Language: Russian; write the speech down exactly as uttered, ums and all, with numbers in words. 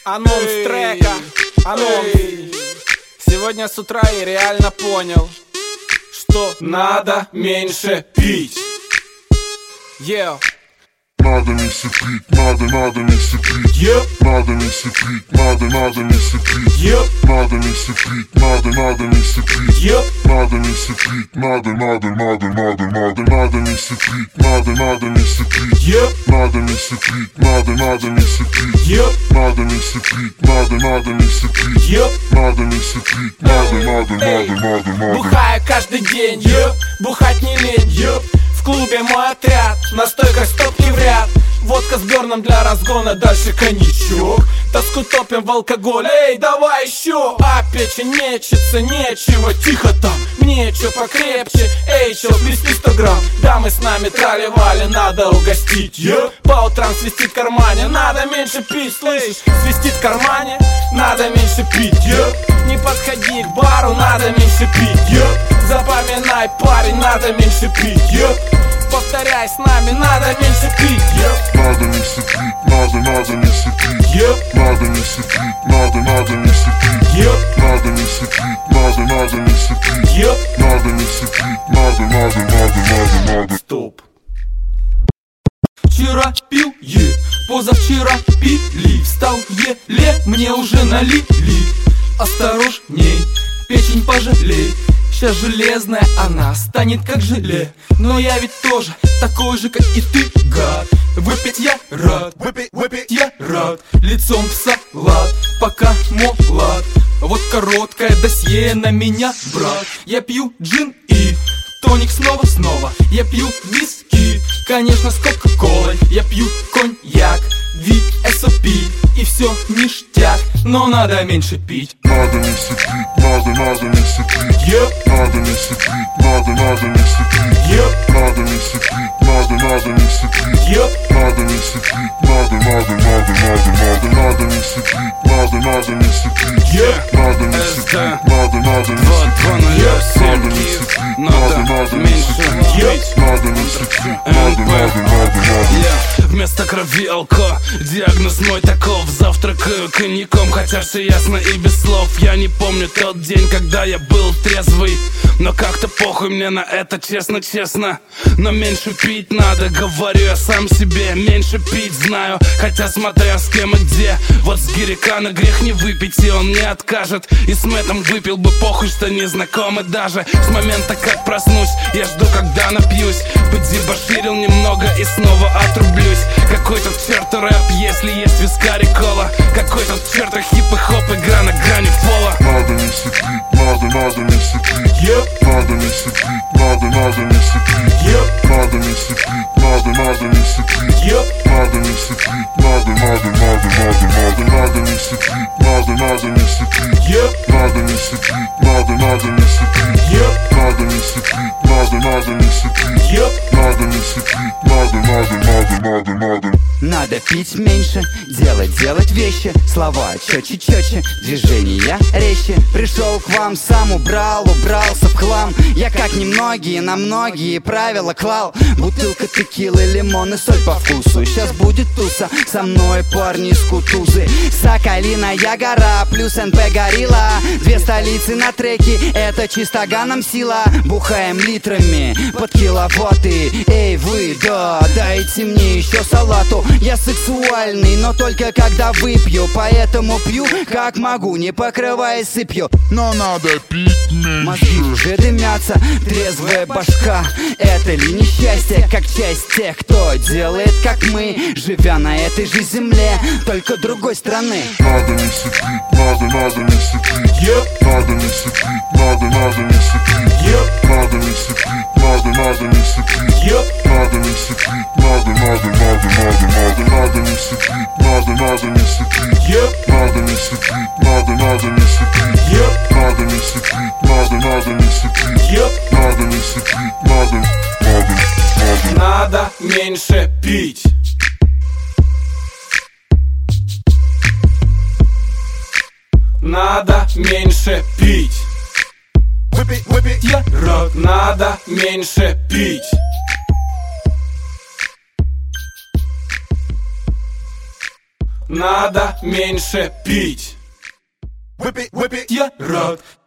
Анонс трека, анонс. Сегодня с утра я реально понял, что надо меньше пить. Yeah. Надо меньше пить, надо, надо меньше пить. Yep. Надо меньше пить, надо, надо меньше пить. Yep. Надо меньше пить, надо, надо меньше пить. Yep. Надо меньше пить, надо, надо, надо, надо, надо, надо меньше пить, надо, надо меньше пить. Yep. Надо меньше пить, надо, надо меньше пить. Yep. Надо меньше пить, надо, надо меньше пить. Yep. Надо меньше пить, надо, надо, надо, надо, надо. Бухаю каждый день, yep. Бухать не лень, yep. В клубе мой отряд, на стойках стопки в ряд. Водка с берном для разгона, дальше коньячок. Тоску топим в алкоголь, эй, давай еще. А печень мечется, нечего, тихо там. Мне чё покрепче, эй, чё, плесни сто грамм. Дамы с нами трали-вали, надо угостить, yeah. По утрам свистит в кармане, надо меньше пить, слышишь? Свистит в кармане, надо меньше пить, yeah. Не подходи к бару, надо меньше пить, yeah. Запоминай, парень, надо меньше пить, yeah. Повторяй с нами, надо меньше пить, yeah. Надо меньше пить, надо, надо меньше пить. Yeah. Надо меньше пить, надо, надо меньше пить. Yeah. Надо меньше пить, надо, надо меньше пить. Yeah. Надо меньше пить, надо, надо, надо, надо, надо. Стоп. Вчера пил, е, позавчера пили. Встал еле, мне уже налили. Осторожней, печень пожалей. Сейчас железная она станет как желе. Но я ведь тоже такой же, как и ты, гад. Выпить я рад, выпить, выпить я рад. Лицом в салат, пока молод. Вот короткое досье на меня, брат. Я пью джин и тоник снова-снова. Я пью виски, конечно, с кока-колой. Я пью коньяк, ви эс о пи. И все ништяк, но надо меньше пить. Надо меньше пить, надо, надо меньше пить. Yep. Надо меньше пить, надо, надо меньше пить. Yep. Надо меньше пить, надо, надо меньше пить. Yep. Надо меньше пить, надо, надо, надо, надо, надо, надо меньше пить, надо, надо меньше пить. Yeah. Надо меньше пить, надо, надо меньше пить. Надо меньше пить, надо, надо меньше пить. Надо меньше пить, надо, надо, надо, надо. Вместо крови алко, диагноз мой таков. Завтракаю коньяком, хотя все ясно и без слов. Я не помню тот день, когда я был трезвый, но как-то похуй мне на это, честно-честно. Но меньше пить надо, говорю я сам себе. Меньше пить знаю, хотя смотря с кем и где. Вот с Гирикана грех не выпить, и он не откажет. И с Мэттом выпил бы, похуй, что не знакомы даже. С момента, как проснусь, я жду, когда напьюсь. Подебоширил немного и снова отрублюсь. Какой тут черту рэп, если есть вискарь и кола? Какой тут черту хип и хоп, игра на грани пола? Надо меньше пить, надо, надо меньше пить. Yep. Надо меньше пить, надо, надо меньше пить. Yep. Надо меньше пить, надо, надо меньше пить. Yep. Надо меньше пить, надо, надо, надо, надо, надо, надо меньше пить, надо, надо меньше пить. Yep. Надо меньше пить, надо, надо меньше пить. Yep. Надо меньше пить, надо, надо меньше пить. Yep. Надо меньше пить, надо, надо, надо, надо, надо. Надо пить меньше, делать, делать вещи. Слова четче, четче, движения резче. Пришел к вам, сам убрал, убрался в хлам. Я как немногие, на многие правила клал. Бутылка текилы, лимон и соль по вкусу. Сейчас будет туса, со мной парни из Кутузы. Соколиная гора плюс эн пэ горилла. Две столицы на треке, это чисто ганом сила. Бухаем литрами под киловатты. Эй, вы, да, дайте мне еще салату. Я сексуальный, но только когда выпью. Поэтому пью, как могу, не покрываясь сыпью. Но надо пить меньше. Мозги уже дымятся, трезвая башка. Это ли несчастье, как часть тех, кто делает, как мы, живя на этой же земле, только другой страны. Надо меньше пить, надо, надо меньше пить. Yep. Надо меньше пить, надо, надо меньше пить. Yep. Надо меньше пить, надо, надо меньше пить. Yep. Надо меньше пить, надо, надо, надо, надо, надо, надо меньше пить, надо, надо меньше пить. Yep. Надо меньше пить, надо, надо меньше пить. Yep. Надо меньше пить, надо, надо меньше пить. Yep. Надо меньше пить, надо, надо, надо. Надо меньше пить. Надо меньше пить. Выпить, выпить я рад. Надо меньше пить. надо меньше пить. Whip it, whip it. Я рад